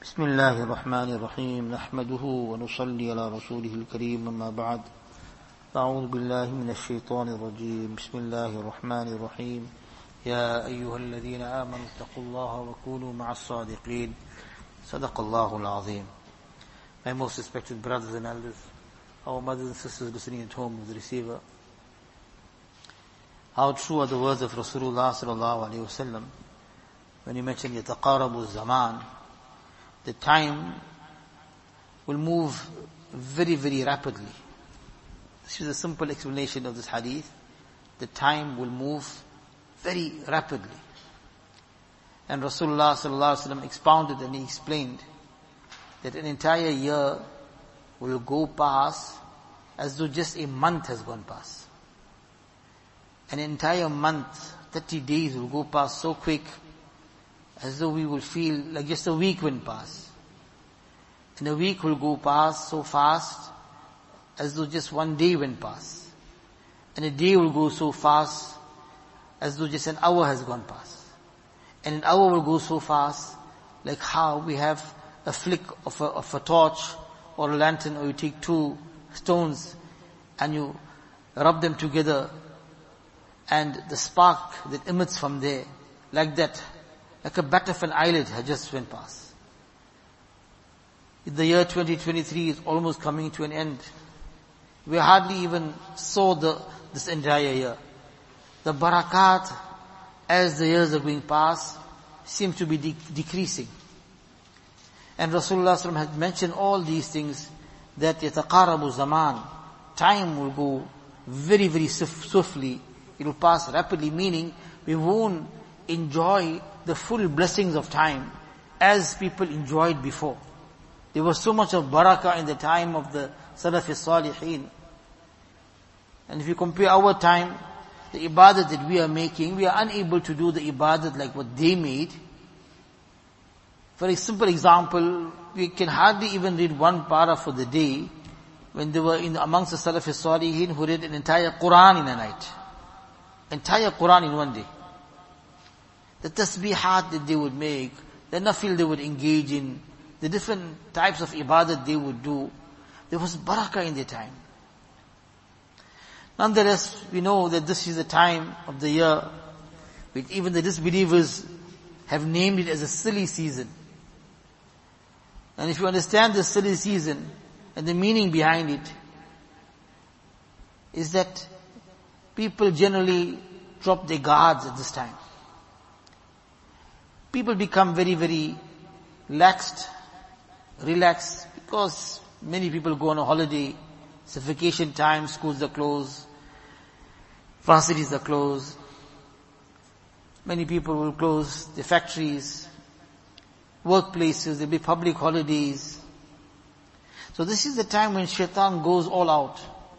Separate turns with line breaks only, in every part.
بسم الله الرحمن الرحيم نحمده ونصلي على رسوله الكريم أما بعد أعوذ بالله من الشيطان الرجيم بسم الله الرحمن الرحيم يا أيها الذين آمنوا اتقوا الله وكونوا مع الصادقين صدق الله العظيم. My most respected brothers and elders, our mothers and sisters listening at home with the receiver, how true are the words of Rasulullah sallallahu alaihi wasallam when he mentioned يَتَقَارَبُ الزَّمَانِ, the time will move very, very rapidly. This is a simple explanation of this hadith. The time will move very rapidly. And Rasulullah sallallahu alaihi wasallam expounded and he explained that an entire year will go past as though just a month has gone past. An entire month, 30 days will go past so quick as though we will feel like just a week went past. And a week will go past so fast as though just one day went past. And a day will go so fast as though just an hour has gone past. And an hour will go so fast like how we have a flick of a torch or a lantern, or you take two stones and you rub them together and the spark that emits from there, like that, like a bat of an eyelid has just went past. The year 2023 is almost coming to an end. We hardly even saw this entire year. The barakat, as the years are going past, seems to be decreasing. And Rasulullah SAW has mentioned all these things, that يَتَقَارَبُ zaman, time will go very, very swiftly. It will pass rapidly, meaning we won't enjoy the full blessings of time as people enjoyed before. There was so much of barakah in the time of the Salaf al-Salihin. And if you compare our time, the ibadat that we are making, we are unable to do the ibadat like what they made. For a simple example, we can hardly even read one para for the day, when they were amongst the Salaf al-Salihin who read an entire Quran in a night. Entire Quran in one day. The tasbihat that they would make, the nafil they would engage in, the different types of ibadat they would do, there was barakah in their time. Nonetheless, we know that this is the time of the year which even the disbelievers have named it as a silly season. And if you understand the silly season and the meaning behind it, is that people generally drop their guards at this time. People become very, very relaxed, because many people go on a holiday. It's a vacation time, schools are closed, varsities are closed. Many people will close their factories, workplaces, there'll be public holidays. So this is the time when shaitan goes all out.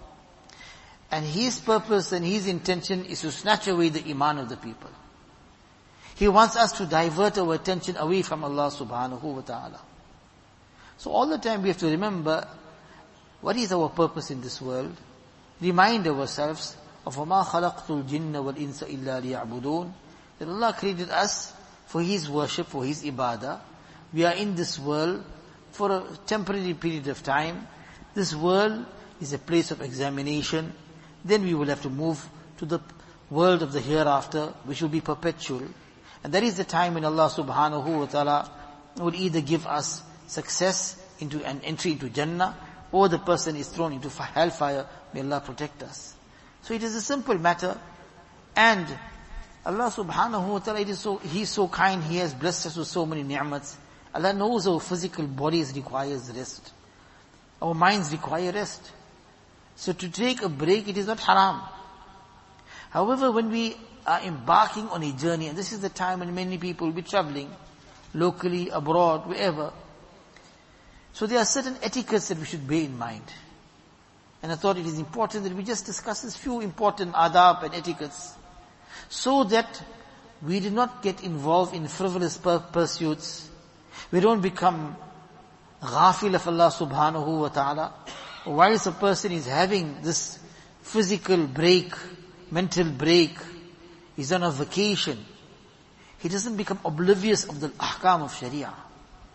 And his purpose and his intention is to snatch away the iman of the people. He wants us to divert our attention away from Allah subhanahu wa ta'ala. So all the time we have to remember, what is our purpose in this world? Remind ourselves of وَمَا خَلَقْتُ الْجِنَّ وَالْإِنسَ إِلَّا لِيَعْبُدُونَ, that Allah created us for His worship, for His ibadah. We are in this world for a temporary period of time. This world is a place of examination. Then we will have to move to the world of the hereafter, which will be perpetual. And that is the time when Allah subhanahu wa ta'ala will either give us success into an entry into Jannah, or the person is thrown into hellfire. May Allah protect us. So it is a simple matter. And Allah subhanahu wa ta'ala, He is so kind, He has blessed us with so many ni'mats. Allah knows our physical bodies requires rest. Our minds require rest. So to take a break, it is not haram. However, when we are embarking on a journey, and this is the time when many people will be traveling, locally, abroad, wherever. So there are certain etiquettes that we should bear in mind. And I thought it is important that we just discuss this few important adab and etiquettes, so that we do not get involved in frivolous pursuits. We don't become ghafil of Allah subhanahu wa ta'ala. Whilst a person is having this physical break, mental break, he's on a vacation, he doesn't become oblivious of the ahkam of Sharia.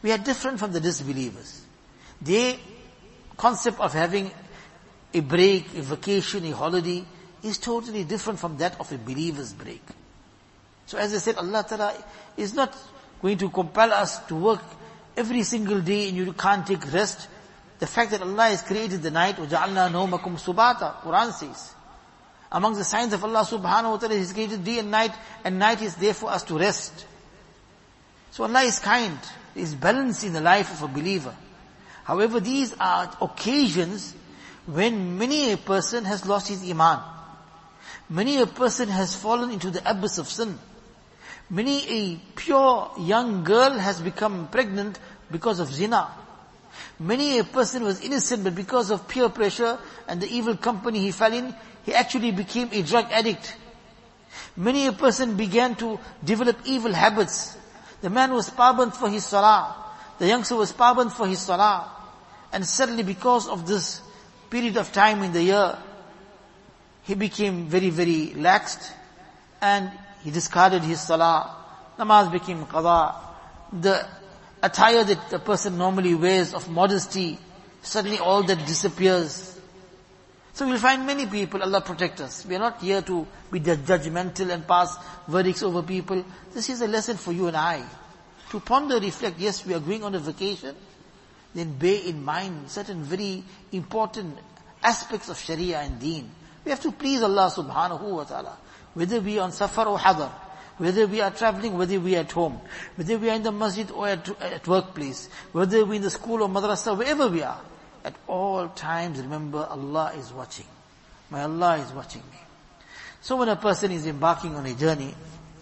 We are different from the disbelievers. Their concept of having a break, a vacation, a holiday is totally different from that of a believer's break. So as I said, Allah Ta'ala is not going to compel us to work every single day and you can't take rest. The fact that Allah has created the night, وَجَعَلْنَا نَوْمَكُمْ سُبَاتًا, Quran says. Among the signs of Allah subhanahu wa ta'ala, He's created day and night is there for us to rest. So Allah is kind, is balanced in the life of a believer. However, these are occasions when many a person has lost his iman. Many a person has fallen into the abyss of sin. Many a pure young girl has become pregnant because of zina. Many a person was innocent, but because of peer pressure and the evil company he fell in, he actually became a drug addict. Many a person began to develop evil habits. The man was paband for his salah. The youngster was paband for his salah. And suddenly because of this period of time in the year, he became very, very laxed and he discarded his salah. Namaz became qada. The attire that the person normally wears of modesty, suddenly all that disappears. So we'll find many people, Allah protect us. We are not here to be judgmental and pass verdicts over people. This is a lesson for you and I. To ponder, reflect, yes, we are going on a vacation, then bear in mind certain very important aspects of Sharia and Deen. We have to please Allah subhanahu wa ta'ala. Whether we are on safar or hadar, whether we are traveling, whether we are at home, whether we are in the masjid or at workplace, whether we are in the school or madrasa, wherever we are, at all times remember Allah is watching. My Allah is watching me. So when a person is embarking on a journey,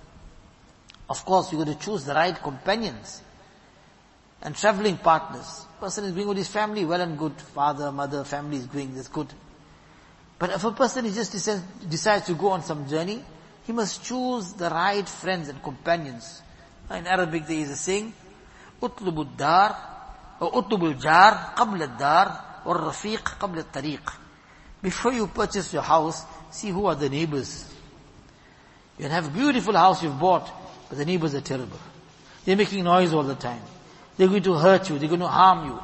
of course you're going to choose the right companions and traveling partners. Person is going with his family, well and good. Father, mother, family is going, that's good. But if a person is just decides to go on some journey, he must choose the right friends and companions. In Arabic there is a saying, اطلب الدار or اطلب الجار قبل الدار والرفيق قبل الطريق. Before you purchase your house, see who are the neighbors. You can have a beautiful house you've bought, but the neighbors are terrible. They're making noise all the time. They're going to hurt you, they're going to harm you.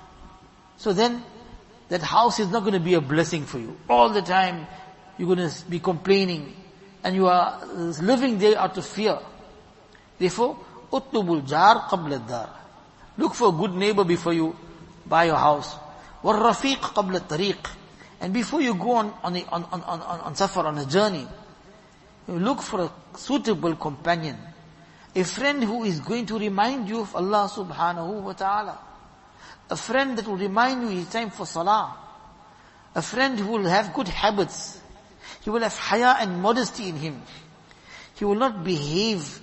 So then, that house is not going to be a blessing for you. All the time, you're going to be complaining, and you are living there out of fear. Therefore, اطلب الجار قبل الدار. Look for a good neighbor before you buy your house. والرفيق قبل الطريق. And before you go on safar, on a journey, you look for a suitable companion. A friend who is going to remind you of Allah subhanahu wa ta'ala. A friend that will remind you it's time for salah. A friend who will have good habits. He will have haya and modesty in him. He will not behave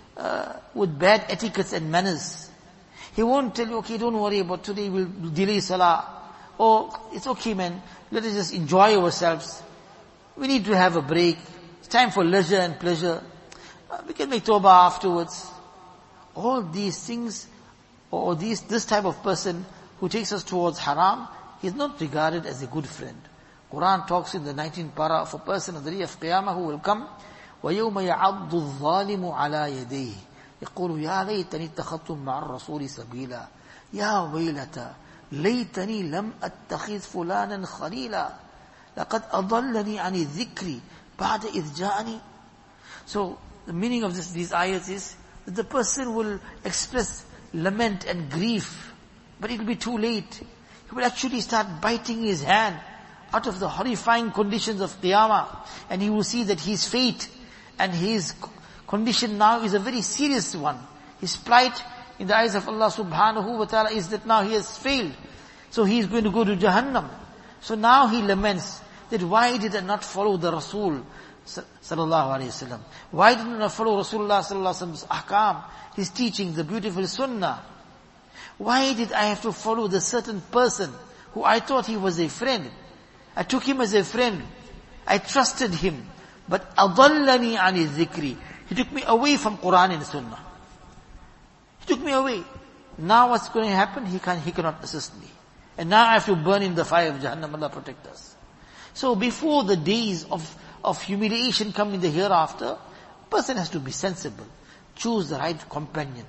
with bad etiquettes and manners. He won't tell you, okay, don't worry about today, we'll delay salah. Or, it's okay man, let us just enjoy ourselves. We need to have a break. It's time for leisure and pleasure. We can make tawbah afterwards. All these things, or this type of person who takes us towards haram, he is not regarded as a good friend. Quran talks in the 19th para of a person on the day of Qiyamah who will come, وَيَوْمَ يَعَضُّ الظَّالِمُ عَلَى يَدَيْهِ يَقُولُ يَا لَيْتَنِي اتَّخَذْتُ مَعَ الرَّسُولِ سَبِيلًا يَا وَيْلَتَى لَيْتَنِي لَمْ أَتَّخِذْ فُلَانًا خَلِيلًا لَقَدْ أَضَلَّنِي عَنِ الذِّكْرِ بَعْدَ إِذْ جَاءَنِي. So, the meaning of these ayats is that the person will express lament and grief, but it will be too late. He will actually start biting his hand out of the horrifying conditions of Qiyamah, and he will see that his fate and his condition now is a very serious one. His plight in the eyes of Allah subhanahu wa ta'ala is that now he has failed. So he is going to go to Jahannam. So now he laments that why did I not follow the Rasul sallallahu alayhi wasallam? Why did I not follow Rasulullah sallallahu alayhi wasallam's ahkam, his teaching, the beautiful sunnah? Why did I have to follow the certain person who I thought he was a friend? I took him as a friend. I trusted him. But أَضَلَّنِي عَنِ الذِّكْرِ. He took me away from Quran and Sunnah. He took me away. Now what's going to happen? He cannot assist me. And now I have to burn in the fire of Jahannam. Allah protect us. So before the days of humiliation come in the hereafter, person has to be sensible. Choose the right companion.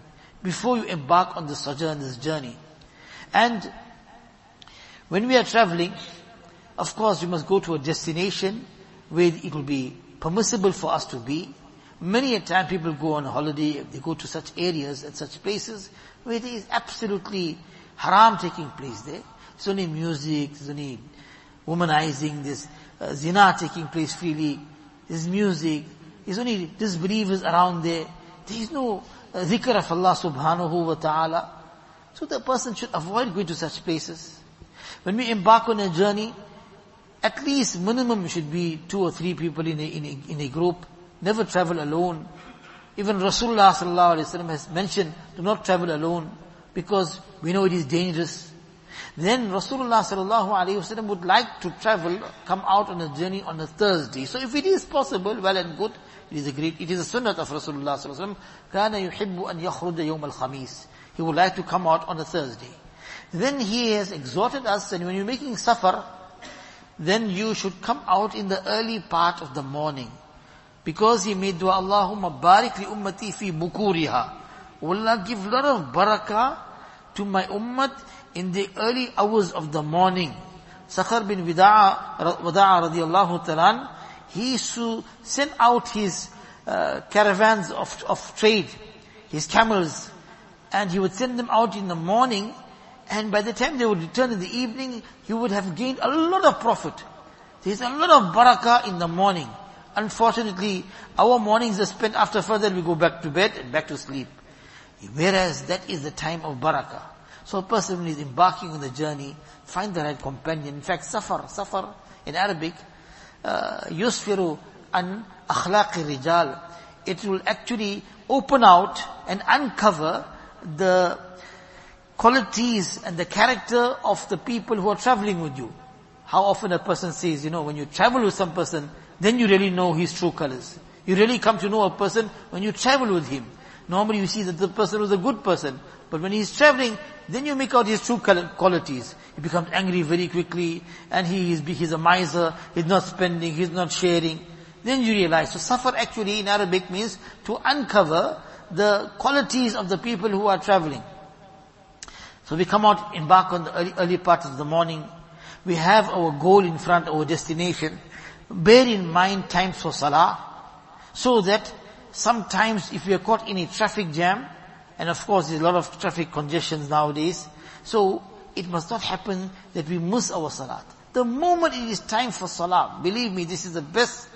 before you embark on this sojourn, this journey. And when we are traveling, of course we must go to a destination where it will be permissible for us to be. Many a time people go on holiday, they go to such areas and such places where there is absolutely haram taking place there. There's only music, there's only womanizing, there's zina taking place freely, there's music, there's only disbelievers around there. There is no dhikr of Allah subhanahu wa ta'ala. So the person should avoid going to such places. When we embark on a journey, at least minimum should be 2 or 3 people in a group. Never travel alone. Even Rasulullah sallallahu alaihi wasallam has mentioned, do not travel alone, because we know it is dangerous. Then Rasulullah sallallahu alaihi wasallam would like to travel, come out on a journey on a Thursday. So if it is possible, well and good, it is a sunnah of Rasulullah sallallahu alaihi wasallam. كَانَ يُحِبُّ أَنْ يَخْرُجَ يَوْمَ الْخَمِيسِ. He would like to come out on a Thursday. Then he has exhorted us, and when you're making safar, then you should come out in the early part of the morning. Because he made dua, Allahumma barik li ummati fi bukuriha. Allah give a lot of barakah to my ummat in the early hours of the morning. Sakhar bin Wada'a radiyallahu ta'ala, he used to send out his caravans of trade, his camels, and he would send them out in the morning, and by the time they would return in the evening, he would have gained a lot of profit. There's a lot of barakah in the morning. Unfortunately, our mornings are spent after further we go back to bed and back to sleep. Whereas that is the time of barakah. So a person who is embarking on the journey, find the right companion. In fact, safar in Arabic, yusfiru an akhlaqi rijal. It will actually open out and uncover the qualities and the character of the people who are traveling with you. How often a person says, when you travel with some person, then you really know his true colors. You really come to know a person when you travel with him. Normally you see that the person was a good person, but when he's traveling, then you make out his true qualities. He becomes angry very quickly, and he's a miser, he's not spending, he's not sharing. Then you realize, so safar actually in Arabic means to uncover the qualities of the people who are traveling. So we come out, embark on the early part of the morning. We have our goal in front, our destination. Bear in mind times for salah, so that sometimes if we are caught in a traffic jam, and of course there's a lot of traffic congestions nowadays, so it must not happen that we miss our salat. The moment it is time for salah, believe me, this is the best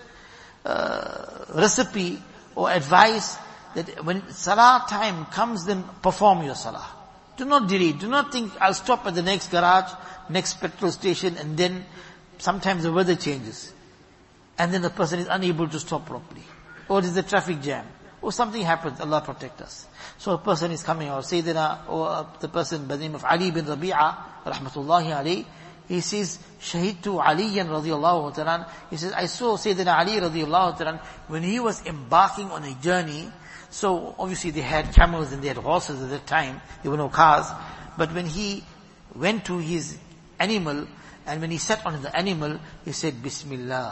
recipe or advice, that when salah time comes, then perform your salah. Do not delay. Do not think, I'll stop at the next garage, next petrol station, and then sometimes the weather changes. And then the person is unable to stop properly. Or there's a traffic jam. Or something happens, Allah protect us. So a person is coming, or Sayyidina, or the person by the name of Ali bin Rabi'a, rahmatullahi alayhi, he says, Shahidtu Aliyan radiyallahu ta'ala. He says, I saw Sayyidina Ali radiyallahu ta'ala when he was embarking on a journey. So obviously they had camels and they had horses at that time. There were no cars. But when he went to his animal, and when he sat on the animal, he said, Bismillah.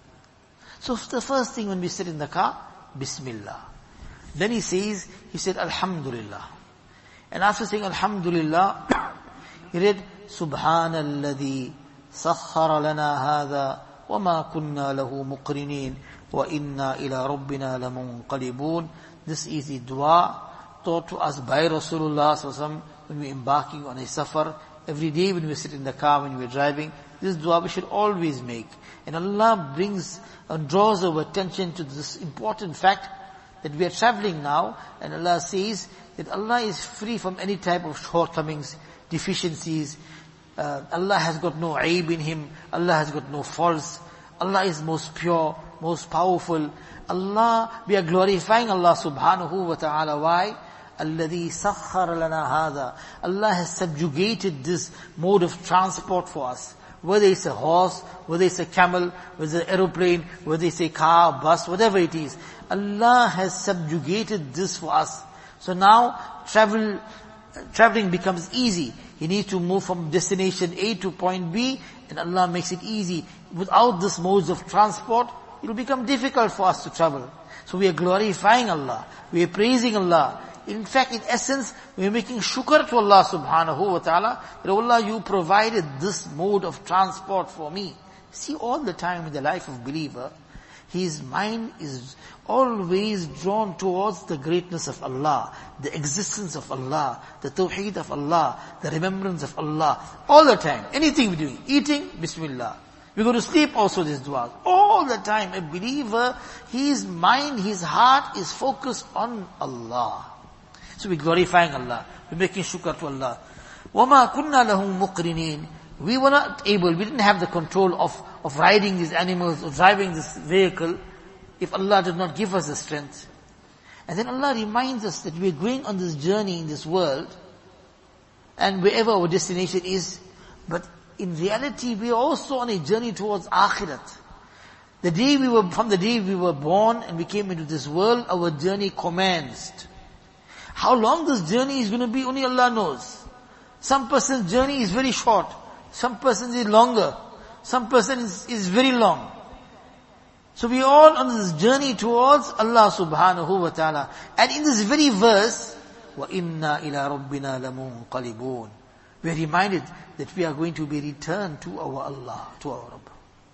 So the first thing when we sit in the car, Bismillah. Then he said, Alhamdulillah. And after saying Alhamdulillah, he read, Subhanalladhi sakhara lana hadha wa ma kunna lahu muqrinin wa inna ila rabbina lamunqalibun. This is the dua taught to us by Rasulullah sallallahu alaihi wasallam when we're embarking on a safar. Every day when we sit in the car, when we're driving, this dua we should always make. And Allah brings and draws our attention to this important fact that we are traveling now, and Allah says that Allah is free from any type of shortcomings, deficiencies. Allah has got no aib in Him. Allah has got no faults. Allah is most pure, most powerful. We are glorifying Allah subhanahu wa ta'ala. Why? Alladhi sakhkhara lana hadha. Allah has subjugated this mode of transport for us. Whether it's a horse, whether it's a camel, whether it's an aeroplane, whether it's a car, bus, whatever it is. Allah has subjugated this for us. So now traveling becomes easy. You need to move from destination A to point B, and Allah makes it easy. Without this modes of transport, it will become difficult for us to travel. So we are glorifying Allah. We are praising Allah. In fact, in essence, we're making shukr to Allah subhanahu wa ta'ala, that Allah, you provided this mode of transport for me. See, all the time in the life of believer, his mind is always drawn towards the greatness of Allah, the existence of Allah, the tawheed of Allah, the remembrance of Allah. All the time. Anything we're doing. Eating, Bismillah. We go to sleep, also this dua. All the time, a believer, his mind, his heart is focused on Allah. So we're glorifying Allah. We're making shukr to Allah. وَمَا كُنَّا لَهُمْ مُقْرِنِينَ. We were not able, we didn't have the control of riding these animals, or driving this vehicle, if Allah did not give us the strength. And then Allah reminds us that we're going on this journey in this world, and wherever our destination is, but in reality, we are also on a journey towards Akhirat. From the day we were born and we came into this world, our journey commenced. How long this journey is going to be, only Allah knows. Some person's journey is very short. Some person is longer. Some person is very long. So we are all on this journey towards Allah subhanahu wa ta'ala. And in this very verse, وَإِنَّا إِلَىٰ رَبِّنَا لَمُنْقَلِبُونَ, we are reminded that we are going to be returned to our Allah, to our Rabb.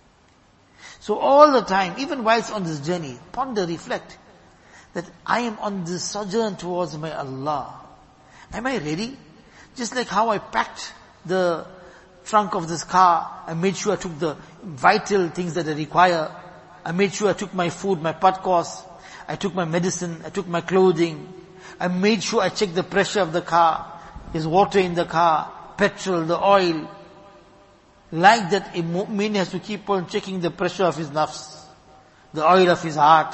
So all the time, even whilst on this journey, ponder, reflect, that I am on this sojourn towards my Allah. Am I ready? Just like how I packed the trunk of this car, I made sure I took the vital things that I require. I made sure I took my food, my padkos, I took my medicine, I took my clothing. I made sure I checked the pressure of the car. There's water in the car, petrol, the oil. Like that, a mu'min has to keep on checking the pressure of his nafs, the oil of his heart.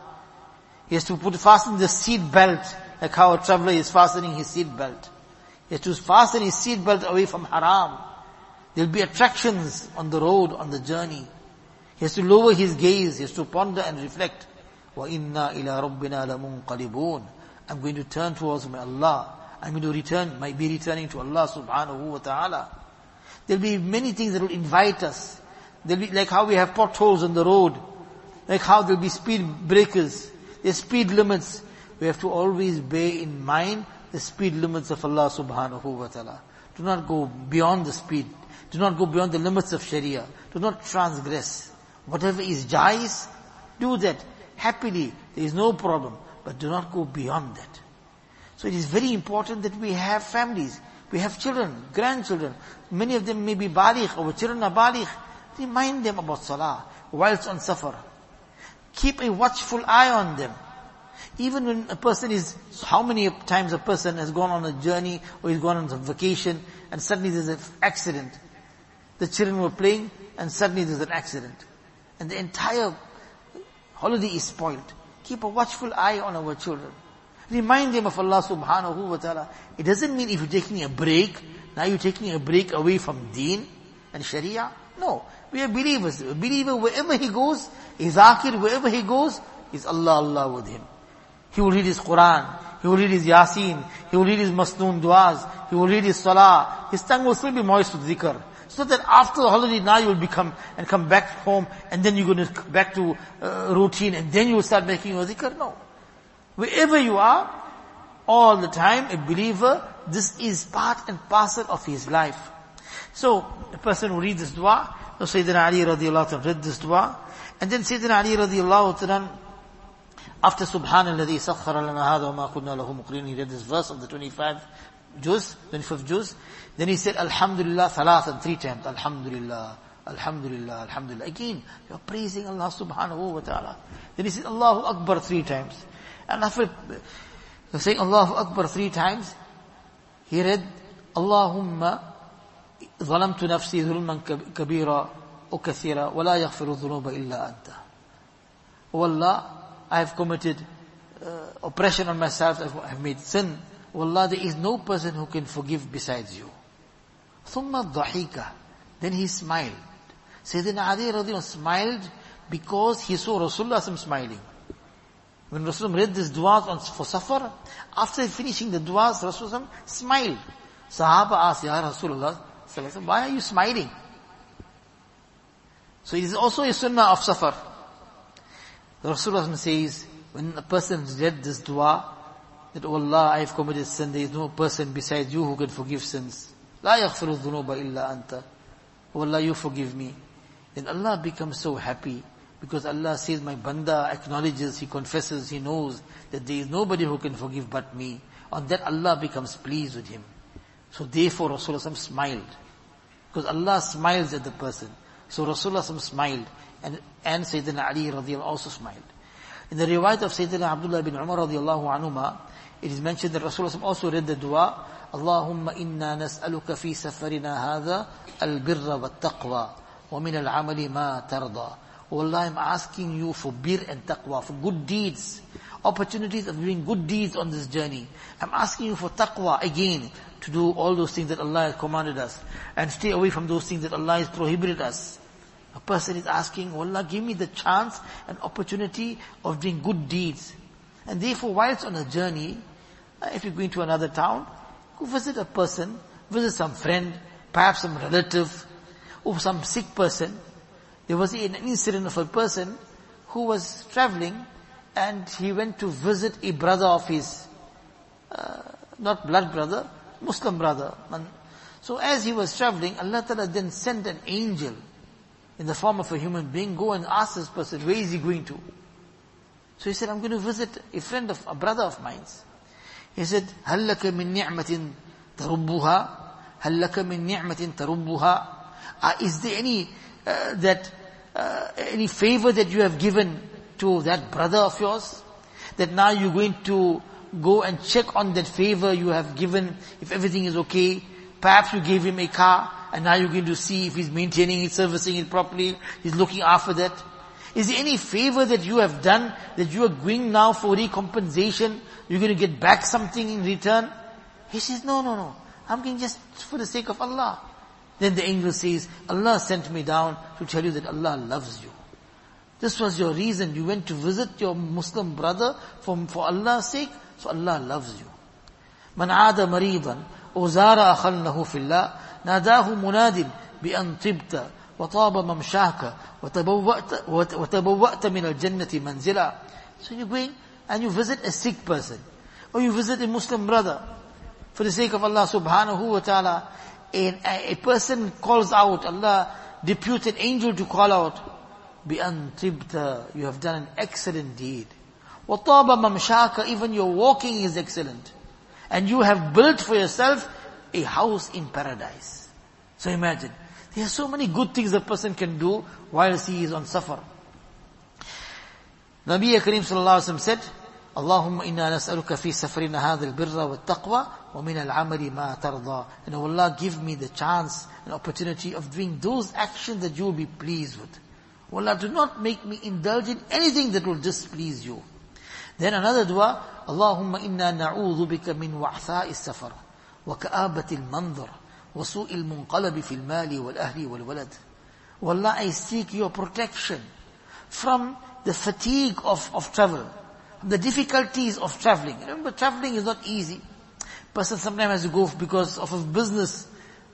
He has to fasten the seat belt, like how a traveler is fastening his seat belt. He has to fasten his seat belt away from haram. There will be attractions on the road, on the journey. He has to lower his gaze, he has to ponder and reflect. وَإِنَّا إِلَىٰ رَبِّنَا لَمُنْقَلِبُونَ. I'm going to turn towards my Allah. I'm going to might be returning to Allah subhanahu wa ta'ala. There'll be many things that will invite us. There'll be like how we have potholes on the road. Like how there'll be speed breakers. There's speed limits. We have to always bear in mind the speed limits of Allah subhanahu wa ta'ala. Do not go beyond the speed. Do not go beyond the limits of Sharia. Do not transgress. Whatever is jais, do that happily. There is no problem. But do not go beyond that. So it is very important that we have families. We have children, grandchildren. Many of them may be baligh, our children are baligh. Remind them about salah whilst on safar. Keep a watchful eye on them. Even when a person how many times a person has gone on a journey or he's gone on some vacation and suddenly there's an accident. The children were playing and suddenly there's an accident. And the entire holiday is spoiled. Keep a watchful eye on our children. Remind them of Allah subhanahu wa ta'ala. It doesn't mean if you're taking a break, now you're taking a break away from deen and sharia. No. We are believers. A believer, wherever he goes, a zakir, wherever he goes, is Allah with him. He will read his Quran. He will read his Yasin. He will read his Masnoon du'as. He will read his Salah. His tongue will still be moist with zikr. So that after the holiday, now you will come back home, and then you're going to back to routine, and then you will start making your zikr. No. Wherever you are, all the time, a believer, this is part and parcel of his life. So, a person who reads this dua, so Sayyidina Ali radiallahu ta'ala read this dua, and then Sayyidina Ali radiallahu ta'ala, after Subhanalladhi sakhara lana hadha wa ma kunna lahu muqrin, he read this verse of the 25th juz, then he said, Alhamdulillah, thalathan, 3 times, Alhamdulillah, Alhamdulillah, Alhamdulillah. Again, you're praising Allah subhanahu wa ta'ala. Then he said, Allahu Akbar 3 times. And after saying Allahu Akbar 3 times, he read, Allahumma ظلمت نفسي ظلما كبيرا وكثيرا ولا يغفر الذنوب إلا أنت. Oh Allah, I have committed oppression on myself, I have made sin. Oh Allah, there is no person who can forgive besides you. ثم الضحيكة. Then he smiled. Sayyidina Ali radiallahu smiled because he saw Rasulullah smiling. When Rasulullah read this du'as for safar, after finishing the du'as, Rasulullah smiled. Sahaba asked, Ya Rasulullah, why are you smiling? So it is also a sunnah of safar. The Rasulullah says, when a person read this dua, that, oh Allah, I have committed sin, there is no person besides you who can forgive sins. La yaghfiru dhunuba illa anta. Oh Allah, you forgive me. Then Allah becomes so happy, because Allah says, my banda acknowledges, he confesses, he knows that there is nobody who can forgive but me. On that Allah becomes pleased with him. So therefore Rasulullah smiled. Because Allah smiles at the person. So Rasulullah smiled. And Sayyidina Ali radiallahu also smiled. In the riwayat of Sayyidina Abdullah bin Umar radiallahu anhuma, it is mentioned that Rasulullah also read the dua, Allahumma inna nas'aluka fi safarina hadha al-birra wa taqwa wa min al-amali ma tarda. Oh Allah, I'm asking you for bir and taqwa, for good deeds, opportunities of doing good deeds on this journey. I'm asking you for taqwa again, to do all those things that Allah has commanded us, and stay away from those things that Allah has prohibited us. A person is asking, oh Allah, give me the chance and opportunity of doing good deeds. And therefore, whilst on a journey, if you're going to another town, go visit a person, visit some friend, perhaps some relative, or some sick person. There was an incident of a person who was traveling, and he went to visit a brother of his, not blood brother, Muslim brother. So as he was traveling, Allah Ta'ala then sent an angel in the form of a human being, go and ask this person, where is he going to? So he said, I'm going to visit a brother of mine. He said, هَلْ لَكَ مِن نِعْمَةٍ تَرُبُّهَا هَلْ لَكَ مِن نِعْمَةٍ تَرُبُّهَا Is there any favor that you have given to that brother of yours, that now you're going to go and check on that favor you have given, if everything is okay? Perhaps you gave him a car, and now you're going to see if he's maintaining it, servicing it properly, he's looking after that. Is there any favor that you have done, that you are going now for recompensation, you're going to get back something in return? He says, no, I'm going just for the sake of Allah. Then the angel says, Allah sent me down to tell you that Allah loves you. This was your reason, you went to visit your Muslim brother for Allah's sake, so Allah loves you. Man aada maridan, أو زار أخا له في الله ناداه مناد بأن طبت وطاب ممشاك وتبوأت من الجنة منزلا. So you're going and you visit a sick person, or you visit a Muslim brother for the sake of Allah subhanahu wa ta'ala, and a person calls out, Allah deputes an angel to call out, بأن طبت, you have done an excellent deed. وطاب ممشاك, even your walking is excellent. And you have built for yourself a house in paradise. So imagine, there are so many good things a person can do whilst he is on safar. Nabi Kareem sallallahu alaihi wasallam said, Allahumma inna nas'aluka fi safarina hadha al-birra wa taqwa wa min al-amali ma tarda. And oh Allah, give me the chance and opportunity of doing those actions that you will be pleased with. Oh Allah, do not make me indulge in anything that will displease you. Then another dua, Allahumma inna na'udhu bika min wa'tha'i as-safar wa ka'abati al-manzar wa su'i al-munqalabi fi al-mali wal-ahli wal-walad. Oh Allah, I seek your protection from the fatigue of travel, the difficulties of traveling. Remember, traveling is not easy. Person sometimes has to go because of a business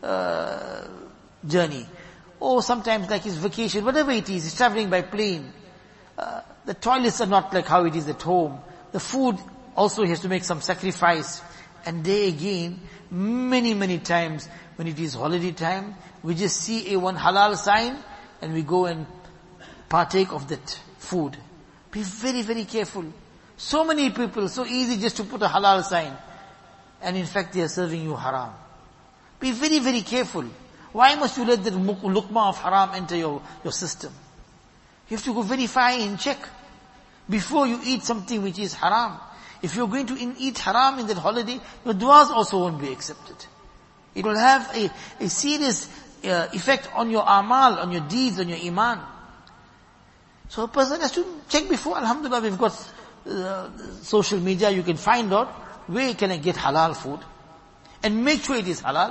journey, or sometimes like his vacation, whatever it is, he's traveling by plane. The toilets are not like how it is at home. The food also he has to make some sacrifice. And there again, many times when it is holiday time, we just see a one halal sign and we go and partake of that food. Be very careful. So many people, so easy just to put a halal sign. And in fact they are serving you haram. Be very careful. Why must you let the luqma of haram enter your system? You have to go very far and check before you eat something which is haram. If you're going to eat haram in that holiday, your du'as also won't be accepted. It will have a serious effect on your amal, on your deeds, on your iman. So a person has to check before. Alhamdulillah, we've got social media, you can find out where can I get halal food and make sure it is halal.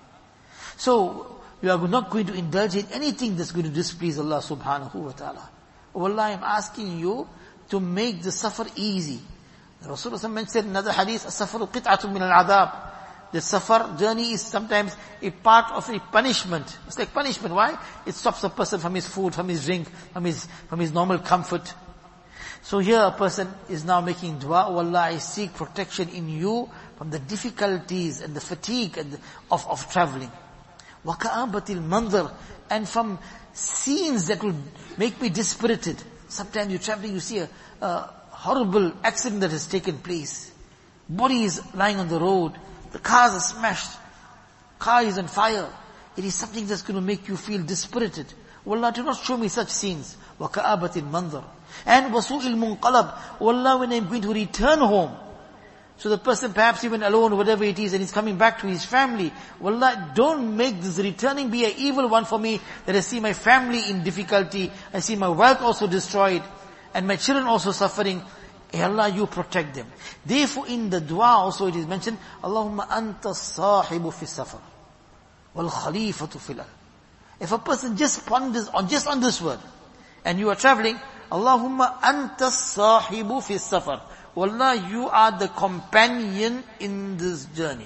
So you are not going to indulge in anything that's going to displease Allah subhanahu wa ta'ala. Oh Allah, I am asking you to make the safar easy. Rasulullah mentioned in another hadith, as-safaru qit'atun min al-adab. The safar journey is sometimes a part of a punishment. It's like punishment. Why? It stops a person from his food, from his drink, from his normal comfort. So here a person is now making dua, oh Allah, I seek protection in you from the difficulties and the fatigue of traveling. وَكَآبَةِ الْمَنْظَرِ, and from scenes that will make me dispirited. Sometimes you're traveling, you see a horrible accident that has taken place. Body is lying on the road, the cars are smashed, car is on fire. It is something that's going to make you feel dispirited. Wallah, do not show me such scenes. وَكَآبَةِ الْمَنْظَرِ, and وَسُوءِ الْمُنْقَلَبِ, Wallah, when I'm going to return home. So the person perhaps even alone, whatever it is, and he's coming back to his family. Wallah, don't make this returning be an evil one for me, that I see my family in difficulty, I see my wealth also destroyed, and my children also suffering. Hey Allah, you protect them. Therefore in the dua also it is mentioned, Allahumma anta sahibu fi safar, wal khalifatu fil ard. If a person just ponders on this word, and you are traveling, Allahumma anta sahibu fi safar. Wallah, you are the companion in this journey.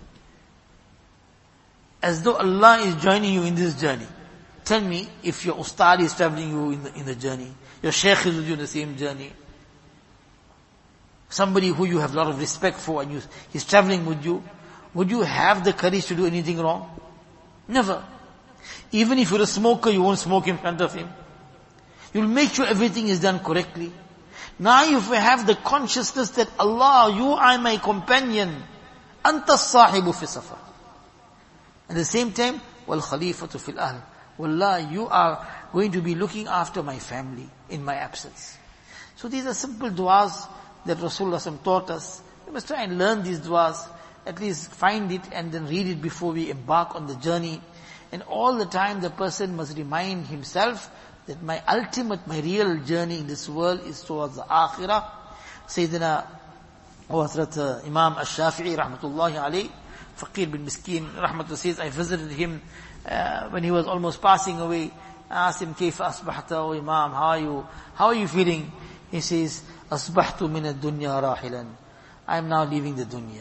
As though Allah is joining you in this journey. Tell me, if your ustad is traveling you in the journey, your sheikh is with you in the same journey, somebody who you have a lot of respect for and he's traveling with you, would you have the courage to do anything wrong? Never. Even if you're a smoker, you won't smoke in front of him. You'll make sure everything is done correctly. Now if we have the consciousness that Allah, you are my companion, anta sahibu fi safar. At the same time, wal khalifatu fil ahl. Wallah, you are going to be looking after my family in my absence. So these are simple du'as that Rasulullah taught us. We must try and learn these du'as, at least find it and then read it before we embark on the journey. And all the time the person must remind himself that my real journey in this world is towards the akhirah. Sayyidina Hazrat Imam Ash-Shafi'i rahmatullahi alayhi, Faqir bin Miskin rahmatullah, says, I visited him when he was almost passing away. I asked him, Kayfa asbahta, O Imam, how are you feeling? He says, Asbahtu min ad-dunya rahilan. I am now leaving the dunya.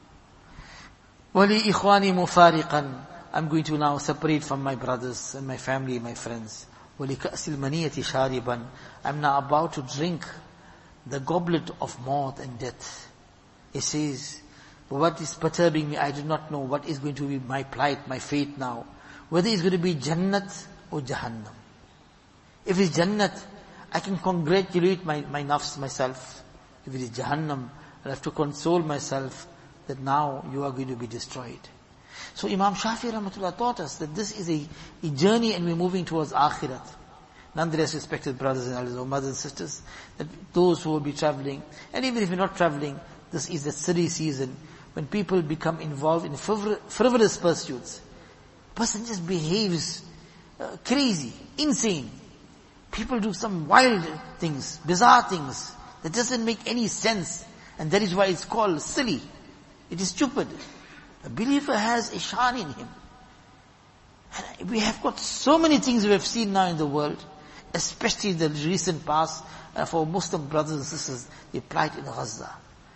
Wali ikhwani mufariqan. I'm going to now separate from my brothers and my family, my friends. وَلِكَأْسِ الْمَنِيَةِ شَارِبًا. I'm now about to drink the goblet of maut and death. He says, what is perturbing me, I do not know what is going to be my plight, my fate now. Whether it's going to be Jannat or Jahannam. If it's Jannat, I can congratulate my nafs, myself. If it is Jahannam, I'll have to console myself that now you are going to be destroyed. So Imam Shafi'i rahmatullah taught us that this is a journey and we're moving towards akhirat. Nonetheless, respected brothers and elders, or mothers and sisters, that those who will be traveling, and even if you're not traveling, this is the silly season when people become involved in frivolous pursuits. Person just behaves crazy, insane. People do some wild things, bizarre things that doesn't make any sense, and that is why it's called silly. It is stupid. A believer has a shan in him. And we have got so many things we have seen now in the world, especially in the recent past, for Muslim brothers and sisters, they plight in Gaza.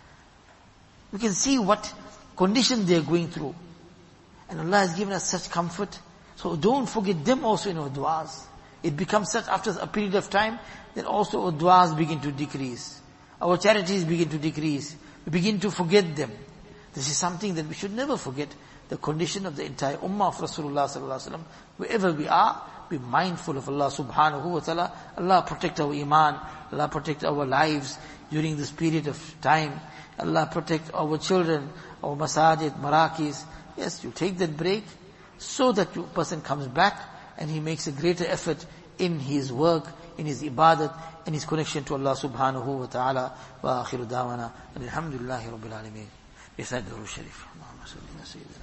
We can see what condition they are going through. And Allah has given us such comfort. So don't forget them also in our du'as. It becomes such after a period of time, that also our du'as begin to decrease. Our charities begin to decrease. We begin to forget them. This is something that we should never forget, the condition of the entire ummah of Rasulullah sallallahu alaihi wasallam. Wherever we are, be mindful of Allah subhanahu wa ta'ala. Allah protect our iman. Allah protect our lives during this period of time. Allah protect our children, our masajid, marakis. Yes, you take that break so that your person comes back and he makes a greater effort in his work, in his ibadat, in his connection to Allah subhanahu wa ta'ala. Wa akhiru da'wana. Alhamdulillahi rabbil alameen. بسعد الدروس الشريف اللهم صل على سيدنا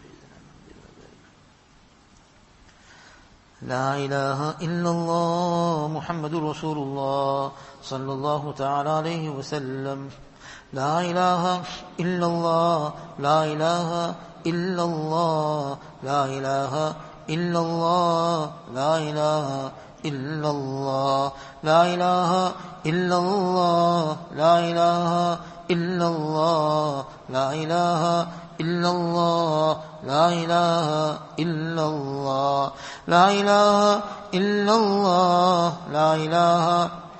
محمد. لا إله إلا الله محمد رسول الله صلى الله تعالى عليه وسلم. لا إله إلا الله لا إله إلا الله لا إله إلا الله لا إله إلا الله لا إله إلا الله لا إله إلا الله لا إله إلا الله لا إله إلا الله لا إله إلا الله لا إله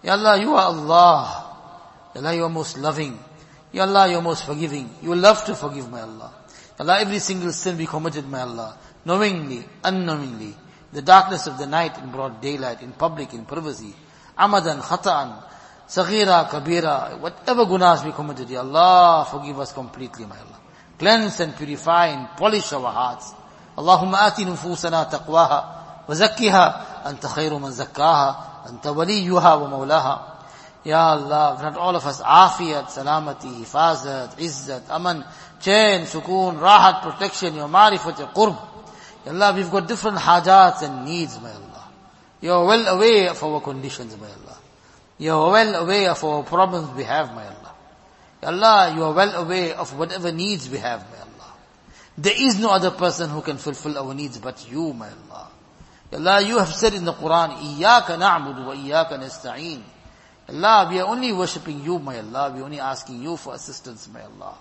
Ya Allah, you are Allah. Ya Allah, you are most loving. Ya Allah, you are most forgiving. You love to forgive, my Allah. Ya Allah, every single sin we committed, my Allah, knowingly, unknowingly, the darkness of the night, in broad daylight, in public, in privacy, amadan, khata'an, saghira, kabira, whatever gunas we committed, Ya Allah, forgive us completely, my Allah. Cleanse and purify and polish our hearts. Allahumma ati nufusana taqwaha, wa zakkiha, anta khayru man zakkaha, anta waliyuha wa mawlaha. Ya Allah, grant all of us afiyat, salamati, hifazat, izzat, aman, chain, sukoon, rahat, protection, your marifat, your qurb. Ya Allah, we've got different hajats and needs, my Allah. You are well aware of our conditions, my Allah. You are well aware of our problems we have, my Allah. Ya Allah, you are well aware of whatever needs we have, my Allah. There is no other person who can fulfill our needs but you, my Allah. Ya Allah, you have said in the Quran, Iyaka na'budu wa iyaka nasta'een. Allah, we are only worshipping you, my Allah. We are only asking you for assistance, my Allah.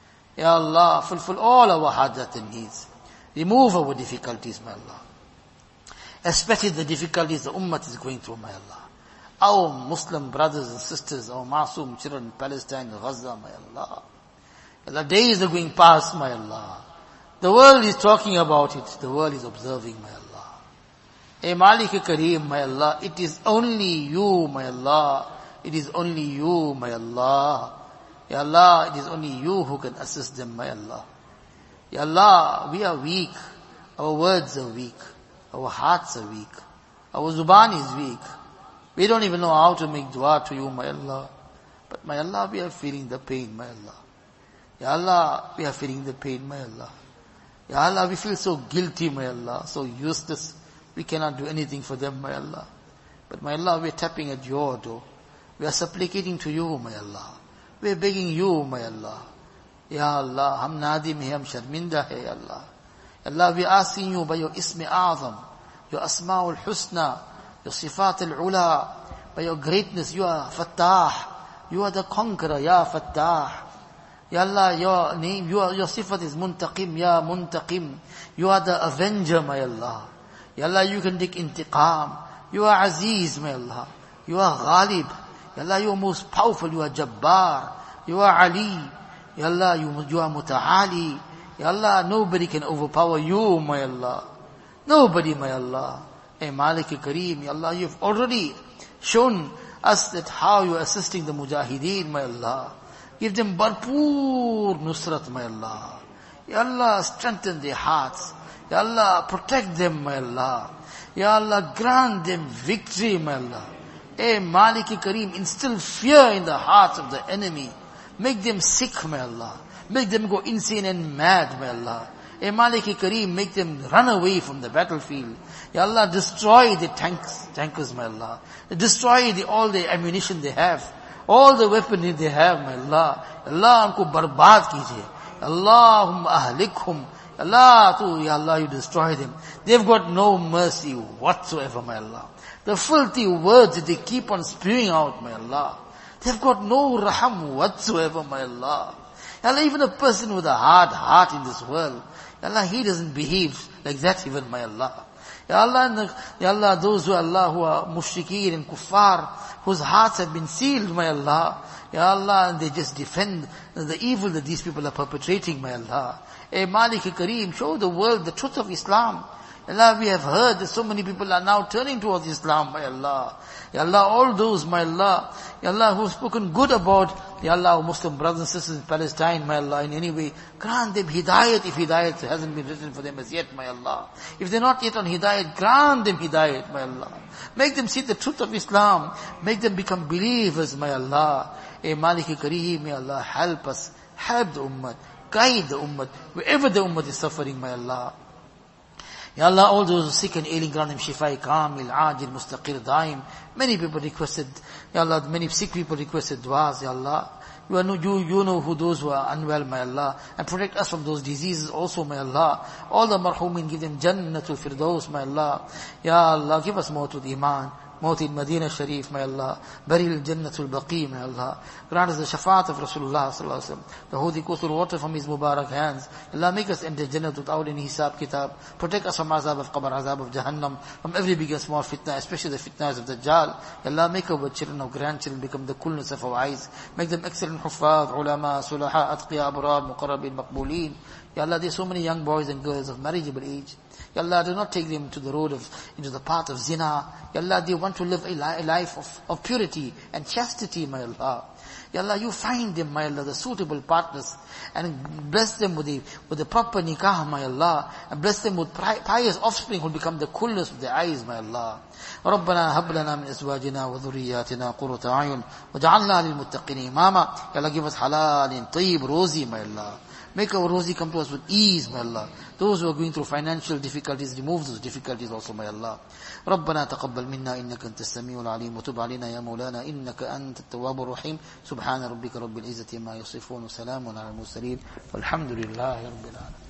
Ya Allah, fulfill all our hajat and needs. Remove our difficulties, my Allah. Especially the difficulties the ummah is going through, my Allah. Our Muslim brothers and sisters, our Masoom children in Palestine, Gaza, my Allah. The days are going past, my Allah. The world is talking about it. The world is observing, my Allah. Hey Malik Kareem, my Allah, it is only you, my Allah. It is only you, my Allah. Ya Allah, it is only you who can assist them, my Allah. Ya Allah, we are weak. Our words are weak. Our hearts are weak. Our zuban is weak. We don't even know how to make dua to you, my Allah. But my Allah, we are feeling the pain, my Allah. Ya Allah, we are feeling the pain, my Allah. Ya Allah, we feel so guilty, my Allah, so useless. We cannot do anything for them, my Allah. But my Allah, we are tapping at your door. We are supplicating to you, my Allah. We are begging you, my Allah. Ya Allah, hum nadim hai, hum sharminda hai, Ya Allah. Ya Allah, we are asking you by your Ism Azam, your Asma'ul Husna, your Sifat Al-Ula, by your greatness, you are Fattah. You are the conqueror, Ya Fattah. Ya Allah, your name, your Sifat is Muntaqim, Ya Muntaqim. You are the avenger, my Allah. Ya Allah, you can take intiqam. You are Aziz, my Allah. You are Ghalib. Ya Allah, you are most powerful. You are Jabbar. You are Ali. Ya Allah, you are Muta'ali. Ya Allah, nobody can overpower you, my Allah. Nobody, my Allah. Hey Malik Kareem, Ya Allah, you've already shown us that how you are assisting the Mujahideen, my Allah. Give them Bharpoor Nusrat, my Allah. Ya Allah, strengthen their hearts. Ya Allah, protect them, my Allah. Ya Allah, grant them victory, my Allah. Hey Malik Kareem, instill fear in the hearts of the enemy. Make them sick, my Allah. Make them go insane and mad, my Allah. Hey Malik Kareem, make them run away from the battlefield. Ya Allah, destroy the tankers, my Allah. Destroy all the ammunition they have. All the weaponry they have, my Allah. Allah, unko barbad kijiye. Allahumma ahlikhum. Allah, Ya Allah, you destroy them. They've got no mercy whatsoever, my Allah. The filthy words that they keep on spewing out, my Allah. They've got no raham whatsoever, my Allah. Ya Allah, even a person with a hard heart in this world, Ya Allah, he doesn't behave like that even, my Allah. Ya Allah, those who are mushrikeen and kuffar, whose hearts have been sealed, my Allah. Ya Allah, and they just defend the evil that these people are perpetrating, my Allah. Hey Malik Kareem, show the world the truth of Islam. Ya Allah, we have heard that so many people are now turning towards Islam, my Allah. Ya Allah, all those, my Allah, Ya Allah, who have spoken good about, Ya Allah, our Muslim brothers and sisters in Palestine, my Allah, in any way, grant them hidayat if hidayat hasn't been written for them as yet, my Allah. If they're not yet on hidayat, grant them hidayat, my Allah. Make them see the truth of Islam. Make them become believers, my Allah. Hey Malik Kareem, may Allah help us, help the ummah, guide the ummah, wherever the ummah is suffering, my Allah. Ya Allah, all those who are sick and ailing, grant them shifai kamil, ajil, mustaqir, daim. Many people requested, Ya Allah, many sick people requested du'as, Ya Allah. You know who those who are unwell, my Allah. And protect us from those diseases also, my Allah. All the marhumin, give them Jannatul Firdaus, my Allah. Ya Allah, give us more to the iman. Mawt in Medina Sharif, may Allah. Burial in Jannatul Baqi, may Allah. Grant us the shafaat of Rasulullah sallallahu alaihi wasallam. The holy Qusur water from his Mubarak hands. Allah make us enter Jannat without any hisab kitab. Protect us from azab of Qabr, azab of Jahannam, from every big and small fitna, especially the fitnas of Dajjal. Allah make our children, our grandchildren become the coolness of our eyes. Make them excellent huffaz, ulama, sulaha, atqiya, abrar, muqarrabin, maqbooleen. Ya Allah, there's so many young boys and girls of marriageable age. Ya Allah, do not take them to the road into the path of zina. Ya Allah, they want to live a life of purity and chastity, my Allah. Ya Allah, you find them, my Allah, the suitable partners, and bless them with the proper nikah, my Allah, and bless them with pious offspring who will become the coolness of their eyes, my Allah. ربنا هب لنا من ازواجنا وذرياتنا قرة اعين وجعلنا للمتقين اماما. Ya Allah, give us halal and tayyib, rosy, my Allah. Make our rosy come to us with ease, my Allah. Those who are going through financial difficulties, remove those difficulties also, my Allah. ربنا تقبل منا إنك أنت السميع العليم وتب علينا يا مولانا إنك أنت التواب الرحيم. سبحان ربك رب العزة ما يصفون وسلام على المرسلين والحمد لله رب العالمين.